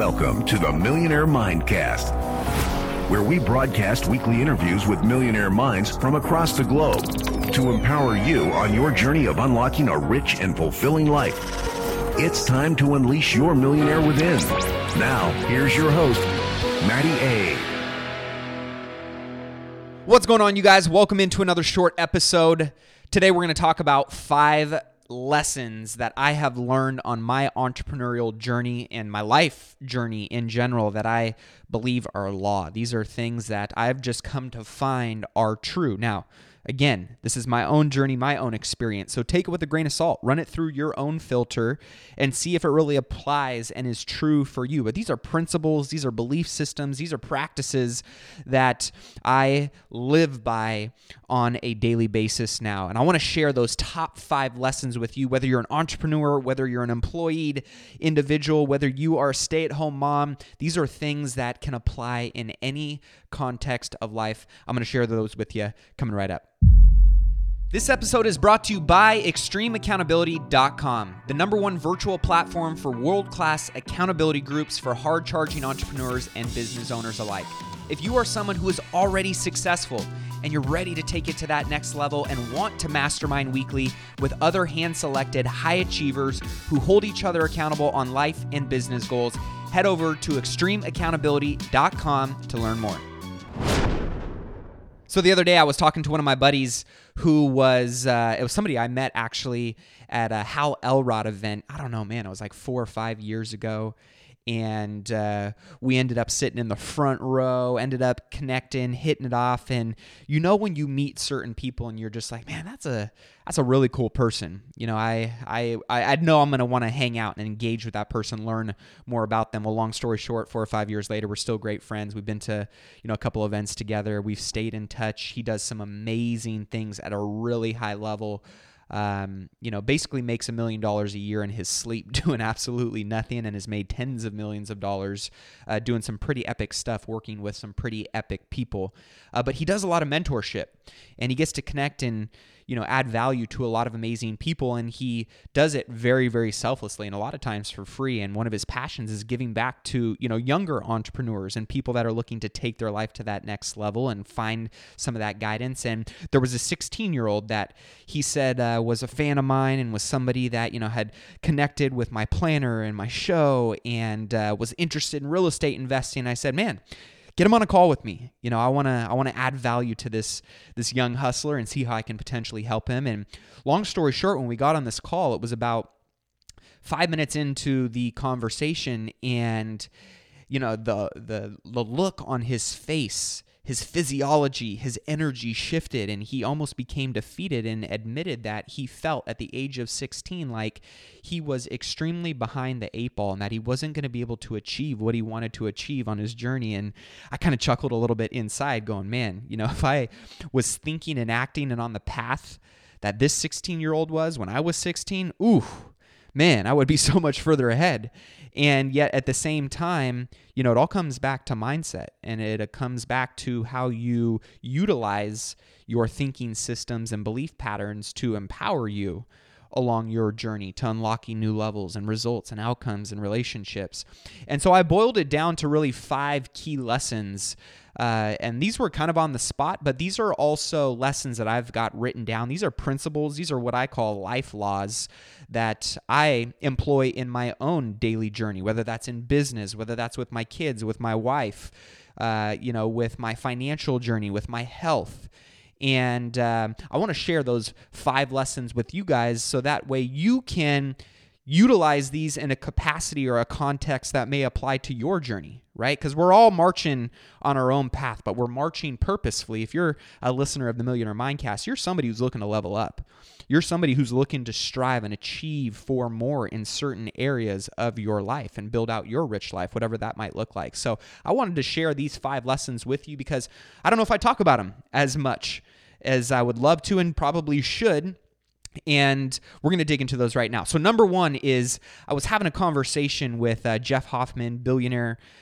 Welcome to the Millionaire Mindcast, where we broadcast weekly interviews with millionaire minds from across the globe to empower you on your journey of unlocking a rich and fulfilling life. It's time to unleash your millionaire within. Now, here's your host, Matty A. What's going on, you guys? Welcome into another short episode. Today, we're going to talk about 5 lessons that I have learned on my entrepreneurial journey and my life journey in general that I believe are law. These are things that I've just come to find are true. Now, again, this is my own journey, my own experience. So take it with a grain of salt. Run it through your own filter and see if it really applies and is true for you. But these are principles, these are belief systems, these are practices that I live by on a daily basis now. And I want to share those top 5 lessons with you, whether you're an entrepreneur, whether you're an employed individual, whether you are a stay-at-home mom. These are things that can apply in any context of life. I'm going to share those with you coming right up. This episode is brought to you by ExtremeAccountability.com, the #1 virtual platform for world-class accountability groups for hard-charging entrepreneurs and business owners alike. If you are someone who is already successful and you're ready to take it to that next level and want to mastermind weekly with other hand-selected high achievers who hold each other accountable on life and business goals, head over to ExtremeAccountability.com to learn more. So the other day I was talking to one of my buddies who was, it was somebody I met actually at a Hal Elrod event. I don't know, man, it was like 4 or 5 years ago. And we ended up sitting in the front row, ended up connecting, hitting it off. And you know when you meet certain people and you're just like, man, that's a really cool person. You know, I know I'm going to want to hang out and engage with that person, learn more about them. Well, long story short, 4 or 5 years later, we're still great friends. We've been to, a couple events together. We've stayed in touch. He does some amazing things at a really high level. Basically makes $1 million a year in his sleep doing absolutely nothing, and has made tens of millions of dollars doing some pretty epic stuff, working with some pretty epic people. But he does a lot of mentorship, and he gets to connect and add value to a lot of amazing people, and he does it very, very selflessly and a lot of times for free. And one of his passions is giving back to, younger entrepreneurs and people that are looking to take their life to that next level and find some of that guidance. And there was a 16-year-old that he said was a fan of mine and was somebody that, had connected with my planner and my show and was interested in real estate investing. I said, man, get him on a call with me. I want to add value to this young hustler and see how I can potentially help him. And long story short, when we got on this call, it was about 5 minutes into the conversation, and the look on his face, his physiology, his energy shifted, and he almost became defeated and admitted that he felt at the age of 16 like he was extremely behind the 8 ball and that he wasn't going to be able to achieve what he wanted to achieve on his journey. And I kind of chuckled a little bit inside going, man, if I was thinking and acting and on the path that this 16-year-old was when I was 16, ooh, man, I would be so much further ahead. And yet at the same time, it all comes back to mindset, and it comes back to how you utilize your thinking systems and belief patterns to empower you along your journey to unlocking new levels and results and outcomes and relationships. And so I boiled it down to really 5 key lessons. And these were kind of on the spot, but these are also lessons that I've got written down. These are principles. These are what I call life laws that I employ in my own daily journey, whether that's in business, whether that's with my kids, with my wife, with my financial journey, with my health. And I want to share those 5 lessons with you guys so that way you can utilize these in a capacity or a context that may apply to your journey, right? Because we're all marching on our own path, but we're marching purposefully. If you're a listener of the Millionaire Mindcast, you're somebody who's looking to level up. You're somebody who's looking to strive and achieve for more in certain areas of your life and build out your rich life, whatever that might look like. So I wanted to share these 5 lessons with you because I don't know if I talk about them as much as I would love to and probably should. And we're going to dig into those right now. So number 1 is I was having a conversation with Jeff Hoffman, billionaire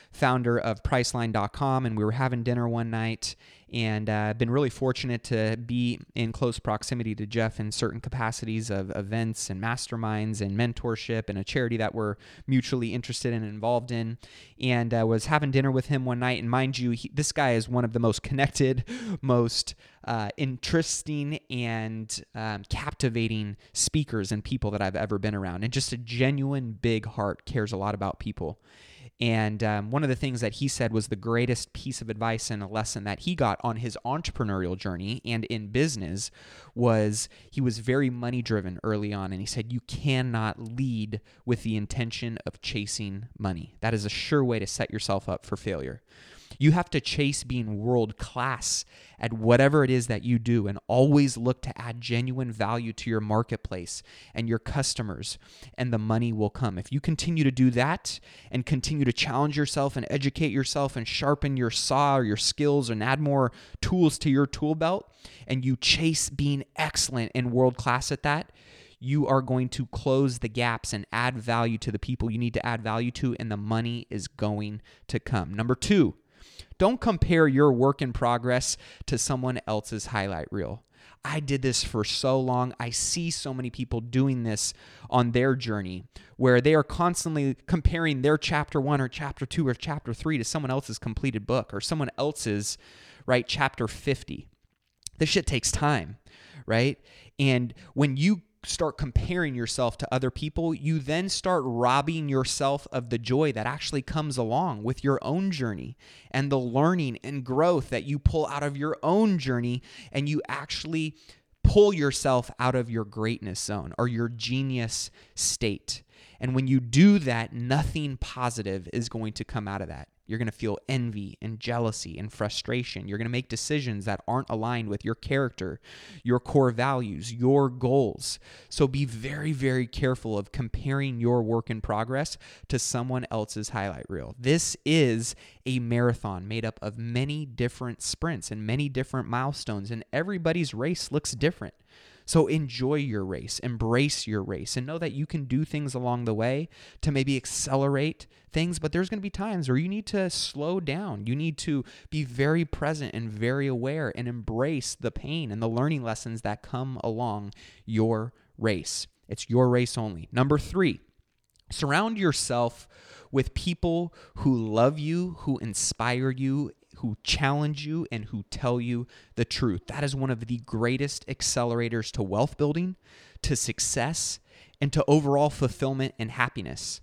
founder of Priceline.com, and we were having dinner one night, and I've been really fortunate to be in close proximity to Jeff in certain capacities of events and masterminds and mentorship and a charity that we're mutually interested in and involved in. And I was having dinner with him one night, and mind you, this guy is one of the most connected, most interesting and captivating speakers and people that I've ever been around, and just a genuine big heart, cares a lot about people. And one of the things that he said was the greatest piece of advice and a lesson that he got on his entrepreneurial journey and in business was he was very money driven early on. And he said, you cannot lead with the intention of chasing money. That is a sure way to set yourself up for failure. You have to chase being world class at whatever it is that you do, and always look to add genuine value to your marketplace and your customers, and the money will come. If you continue to do that and continue to challenge yourself and educate yourself and sharpen your saw or your skills and add more tools to your tool belt, and you chase being excellent and world class at that, you are going to close the gaps and add value to the people you need to add value to, and the money is going to come. Number 2, don't compare your work in progress to someone else's highlight reel. I did this for so long. I see so many people doing this on their journey where they are constantly comparing their chapter 1 or chapter 2 or chapter 3 to someone else's completed book or someone else's, right, chapter 50. This shit takes time, right? And when you start comparing yourself to other people, you then start robbing yourself of the joy that actually comes along with your own journey and the learning and growth that you pull out of your own journey, and you actually pull yourself out of your greatness zone or your genius state. And when you do that, nothing positive is going to come out of that. You're going to feel envy and jealousy and frustration. You're going to make decisions that aren't aligned with your character, your core values, your goals. So be very, very careful of comparing your work in progress to someone else's highlight reel. This is a marathon made up of many different sprints and many different milestones, and everybody's race looks different. So enjoy your race, embrace your race, and know that you can do things along the way to maybe accelerate things, but there's going to be times where you need to slow down. You need to be very present and very aware and embrace the pain and the learning lessons that come along your race. It's your race only. Number 3, surround yourself with people who love you, who inspire you, who challenge you, and who tell you the truth. That is one of the greatest accelerators to wealth building, to success, and to overall fulfillment and happiness.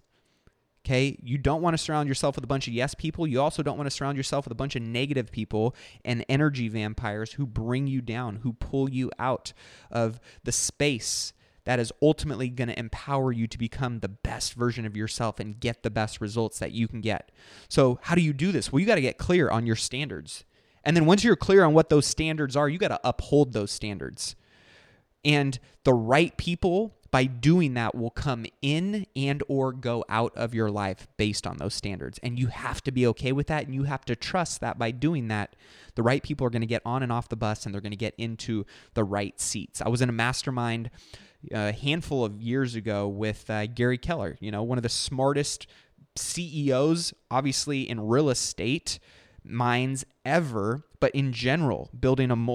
Okay? You don't want to surround yourself with a bunch of yes people. You also don't want to surround yourself with a bunch of negative people and energy vampires who bring you down, who pull you out of the space that is ultimately going to empower you to become the best version of yourself and get the best results that you can get. So how do you do this? Well, you got to get clear on your standards. And then once you're clear on what those standards are, you got to uphold those standards. And the right people, by doing that, will come in and or go out of your life based on those standards. And you have to be okay with that, and you have to trust that by doing that, the right people are going to get on and off the bus, and they're going to get into the right seats. I was in a mastermind a handful of years ago with Gary Keller, one of the smartest CEOs, obviously in real estate minds ever, but in general, building a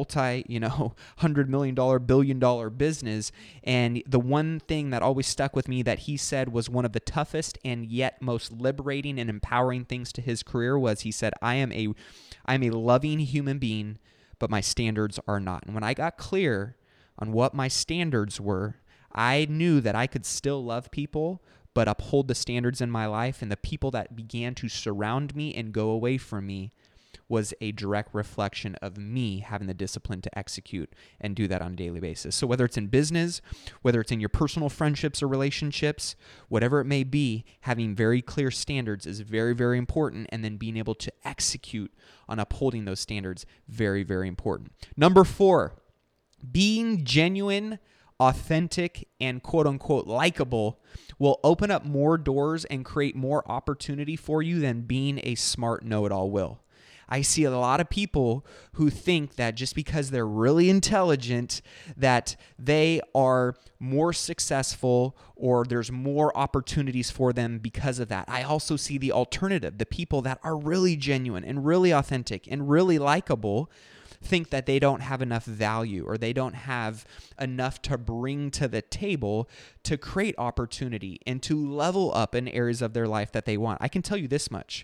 $100 million, $1 billion business. And the one thing that always stuck with me that he said was one of the toughest and yet most liberating and empowering things to his career was, he said, I am a loving human being, but my standards are not. And when I got clear on what my standards were, I knew that I could still love people, but uphold the standards in my life. And the people that began to surround me and go away from me was a direct reflection of me having the discipline to execute and do that on a daily basis. So whether it's in business, whether it's in your personal friendships or relationships, whatever it may be, having very clear standards is very, very important. And then being able to execute on upholding those standards, very, very important. Number 4, being genuine, authentic, and quote-unquote likable will open up more doors and create more opportunity for you than being a smart know-it-all will. I see a lot of people who think that just because they're really intelligent, that they are more successful or there's more opportunities for them because of that. I also see the alternative, the people that are really genuine and really authentic and really likable think that they don't have enough value or they don't have enough to bring to the table to create opportunity and to level up in areas of their life that they want. I can tell you this much.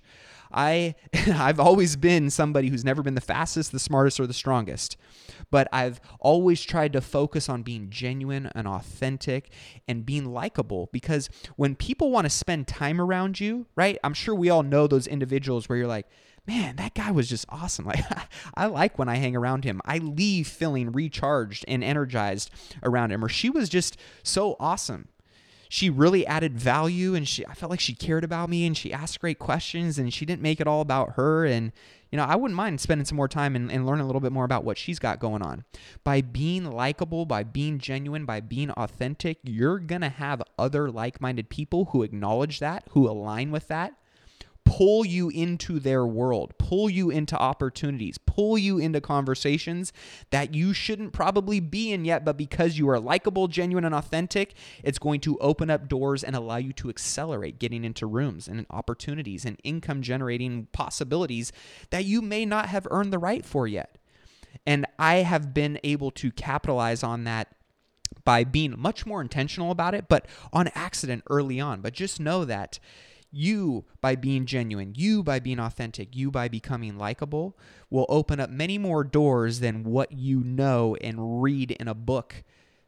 I've always been somebody who's never been the fastest, the smartest, or the strongest, but I've always tried to focus on being genuine and authentic and being likable, because when people want to spend time around you, right? I'm sure we all know those individuals where you're like, man, that guy was just awesome. Like, I like when I hang around him. I leave feeling recharged and energized around him. Or she was just so awesome. She really added value, and I felt like she cared about me, and she asked great questions, and she didn't make it all about her. And, I wouldn't mind spending some more time and learning a little bit more about what she's got going on. By being likable, by being genuine, by being authentic, you're going to have other like-minded people who acknowledge that, who align with that, pull you into their world, pull you into opportunities, pull you into conversations that you shouldn't probably be in yet, but because you are likable, genuine, and authentic, it's going to open up doors and allow you to accelerate getting into rooms and opportunities and income-generating possibilities that you may not have earned the right for yet. And I have been able to capitalize on that by being much more intentional about it, but on accident early on. But just know that you, by being genuine, you by being authentic, you by becoming likable, will open up many more doors than what you know and read in a book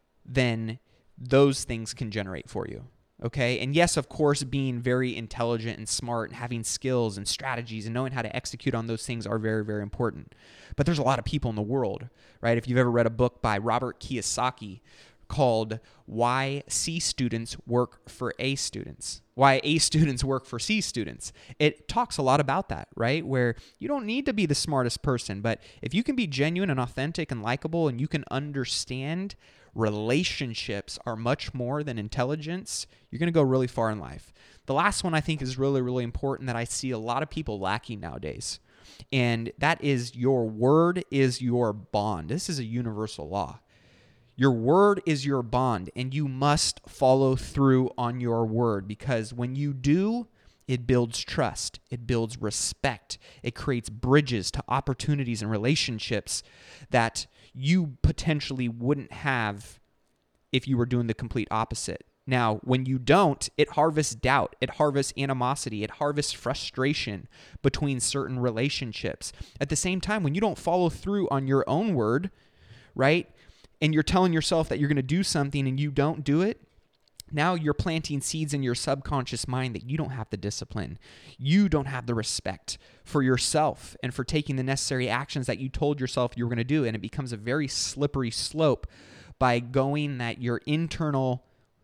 than those things can generate for you. Okay? And yes, of course, being very intelligent and smart and having skills and strategies and knowing how to execute on those things are very, very important. But there's a lot of people in the world, right? If you've ever read a book by Robert Kiyosaki called Why C Students Work for A Students, Why A Students Work for C Students. It talks a lot about that, right? Where you don't need to be the smartest person, but if you can be genuine and authentic and likable and you can understand relationships are much more than intelligence, you're going to go really far in life. The last one I think is really, really important that I see a lot of people lacking nowadays, and that is your word is your bond. This is a universal law. Your word is your bond, and you must follow through on your word, because when you do, it builds trust, it builds respect, it creates bridges to opportunities and relationships that you potentially wouldn't have if you were doing the complete opposite. Now, when you don't, it harvests doubt, it harvests animosity, it harvests frustration between certain relationships. At the same time, when you don't follow through on your own word, right? And you're telling yourself that you're going to do something and you don't do it, now you're planting seeds in your subconscious mind that you don't have the discipline. You don't have the respect for yourself and for taking the necessary actions that you told yourself you were going to do. And it becomes a very slippery slope by going that your internal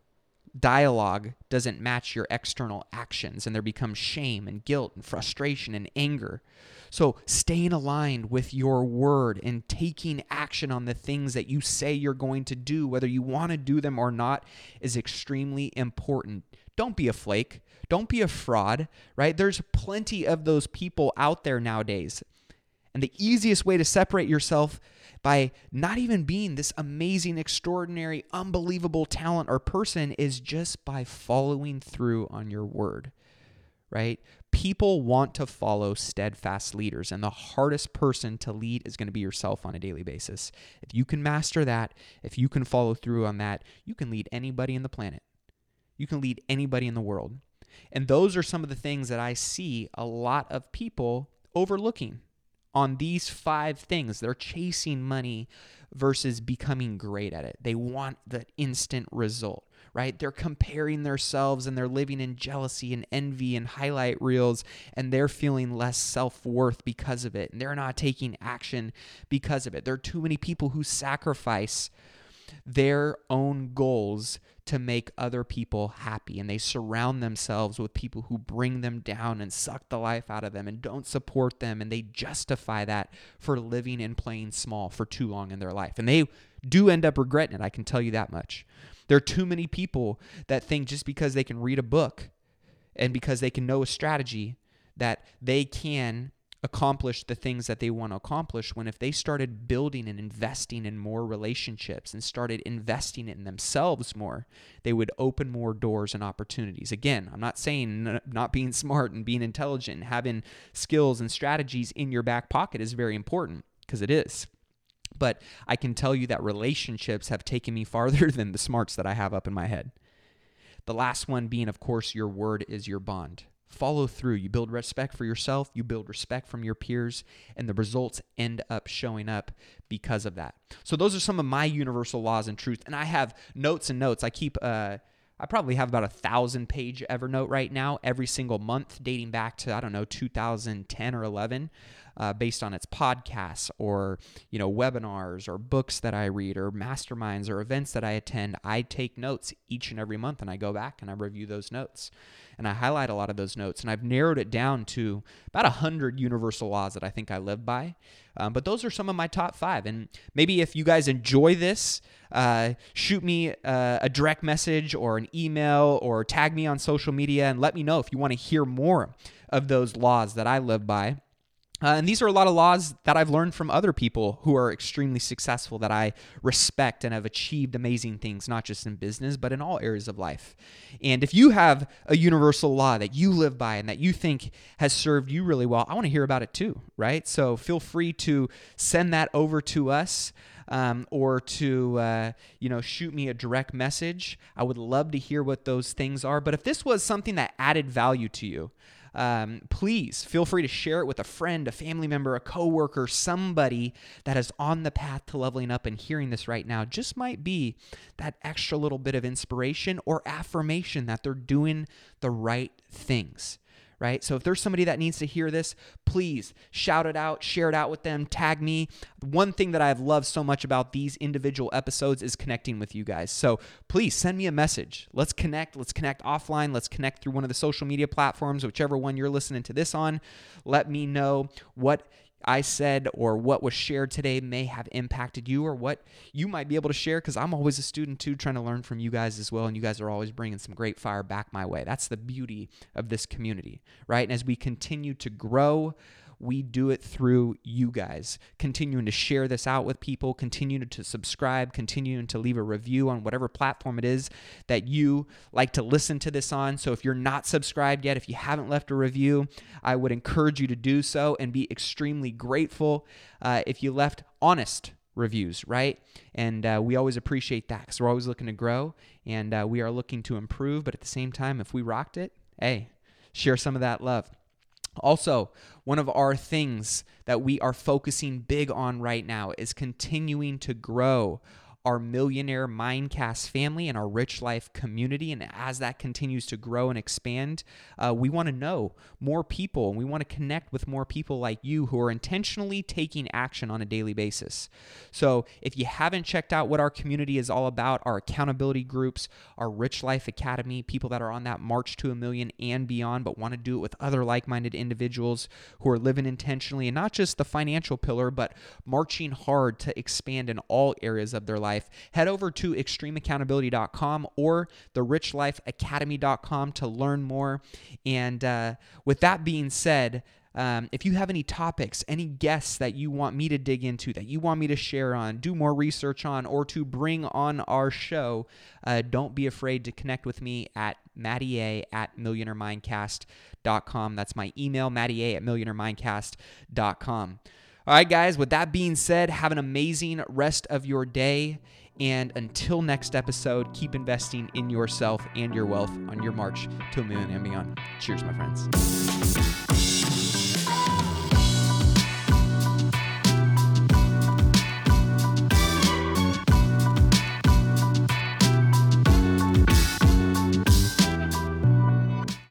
dialogue doesn't match your external actions, and there becomes shame and guilt and frustration and anger. So staying aligned with your word and taking action on the things that you say you're going to do, whether you want to do them or not, is extremely important. Don't be a flake. Don't be a fraud, right? There's plenty of those people out there nowadays. And the easiest way to separate yourself by not even being this amazing, extraordinary, unbelievable talent or person is just by following through on your word, right? People want to follow steadfast leaders, and the hardest person to lead is going to be yourself on a daily basis. If you can master that, if you can follow through on that, you can lead anybody in the planet. You can lead anybody in the world. And those are some of the things that I see a lot of people overlooking on these 5 things. They're chasing money versus becoming great at it. They want the instant result, right? They're comparing themselves and they're living in jealousy and envy and highlight reels, and they're feeling less self-worth because of it. And they're not taking action because of it. There are too many people who sacrifice their own goals to make other people happy, and they surround themselves with people who bring them down and suck the life out of them and don't support them, and they justify that for living and playing small for too long in their life. And they do end up regretting it, I can tell you that much. There are too many people that think just because they can read a book and because they can know a strategy that they can accomplish the things that they want to accomplish when if they started building and investing in more relationships and started investing in themselves more, they would open more doors and opportunities. Again, I'm not saying not being smart and being intelligent and having skills and strategies in your back pocket is very important, because it is. But I can tell you that relationships have taken me farther than the smarts that I have up in my head. The last one being, of course, your word is your bond. Follow through. You build respect for yourself, you build respect from your peers, and the results end up showing up because of that. So those are some of my universal laws and truth. And I have notes and notes. I probably have about 1,000-page Evernote right now every single month, dating back to, 2010 or 11, based on its podcasts or, webinars or books that I read or masterminds or events that I attend. I take notes each and every month, and I go back and I review those notes. And I highlight a lot of those notes, and I've narrowed it down to about 100 universal laws that I think I live by. But those are some of my top 5. And maybe if you guys enjoy this, shoot me a direct message or an email or tag me on social media and let me know if you want to hear more of those laws that I live by. And these are a lot of laws that I've learned from other people who are extremely successful that I respect and have achieved amazing things, not just in business, but in all areas of life. And if you have a universal law that you live by and that you think has served you really well, I want to hear about it too, right? So feel free to send that over to us. Or to, shoot me a direct message. I would love to hear what those things are. But if this was something that added value to you, please feel free to share it with a friend, a family member, a coworker, somebody that is on the path to leveling up and hearing this right now. Just might be that extra little bit of inspiration or affirmation that they're doing the right things. Right? So if there's somebody that needs to hear this, please shout it out, share it out with them, tag me. One thing that I've loved so much about these individual episodes is connecting with you guys. So please send me a message. Let's connect. Let's connect offline. Let's connect through one of the social media platforms, whichever one you're listening to this on. Let me know what I said or what was shared today may have impacted you, or what you might be able to share, because I'm always a student too, trying to learn from you guys as well, and you guys are always bringing some great fire back my way. That's the beauty of this community, right? And as we continue to grow, we do it through you guys, continuing to share this out with people, continuing to subscribe, continuing to leave a review on whatever platform it is that you like to listen to this on. So if you're not subscribed yet, if you haven't left a review, I would encourage you to do so and be extremely grateful if you left honest reviews, right? And we always appreciate that, because we're always looking to grow, and we are looking to improve. But at the same time, if we rocked it, hey, share some of that love. Also, one of our things that we are focusing big on right now is continuing to grow our Millionaire Mindcast family and our Rich Life community. And as that continues to grow and expand, we want to know more people, and we want to connect with more people like you who are intentionally taking action on a daily basis. So if you haven't checked out what our community is all about, our accountability groups, our Rich Life Academy, people that are on that march to $1 million and beyond, but want to do it with other like-minded individuals who are living intentionally, and not just the financial pillar, but marching hard to expand in all areas of their life, head over to extremeaccountability.com or therichlifeacademy.com to learn more. And with that being said, if you have any topics, any guests that you want me to dig into, that you want me to share on, do more research on, or to bring on our show, don't be afraid to connect with me at mattya@millionairemindcast.com. That's my email, mattya@millionairemindcast.com. All right, guys, with that being said, have an amazing rest of your day. And until next episode, keep investing in yourself and your wealth on your march to $1 million and beyond. Cheers, my friends.